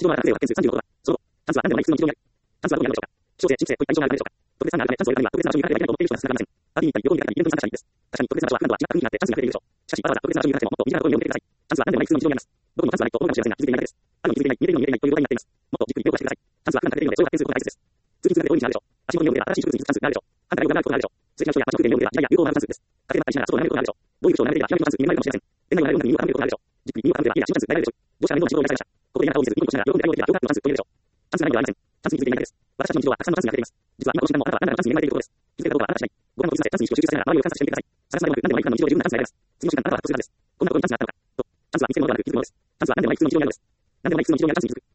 上は学生は点数35度だ。その、チャンスは何でもない普通の日常にある。チャンスはどこにあるのでしょうか。小生、新生といった異常があるのでしょうか。特別な案があるため、チャンスを得るためには、特別な場所に行かなければいけないと思っている人は少なくありません。パーティーに行ったり、旅行に出かけたり、イベントに参加したらいいです。パーティーに参加したらイベントに参加したらいいでしょう。しかし、わざわざ特別な場所に行かなくても、もっと身近なところに置いてください。チャンスは何でもない普通の日常にあります。どこにもチャンスはないと、どうでもないと思うかもしれませんが、どうにもチャンスはないと思うかもしれません。あるのに気づいていない、見えているのに見えていないという状態になっています。もっとじっくり見ようがしてください。チャンスは何でもない普通の日常にあります。もっとじっくり見ようがしてください。通勤通学で多いので、そういう大切です。通勤通学で多いにして新しい植物にチャンスがあるでしょう。反対を占うことがあるでしょう。通勤の人や場所の空間で読むでは、やや有効なチャンスです。家庭の中にしながらそう悩むことがあるでしょう。どういうことを悩めているか、ひらめきのチャンスに見舞いかもしれません。恋愛を悩む中に身を固めることがあるでしょう。じっくり身を固めているや新チャンスが得られるでしょう。どうしたら面倒な仕事をやりました。ここで嫌な顔を見せず、ニコニコしながら喜んで相手が良かったチャンスと言えるでしょう。チャンスがないのではありません。チャンスに気づいていないだけです。私たちの日常はたくさんのチャンスに溢れています。実は今この瞬間もあなたは何らかのチャンスに恵まれていることです。気づけたことはあなた次第。五感を研ぎ澄ませ、チャンスに意識を集中させながら周りを観察してみてください。探さないでもなく、何でもない普段の日常で十分なチャンスが得られます。次の瞬間あなたは発動するはずです。こんなことにチャンスがあったのか。と。チャンスは見つけるものではなく、気づくものです。チャンスは何でもない普通の日常にあるのです。何でもない普通の日常にあるチャンスに気づく。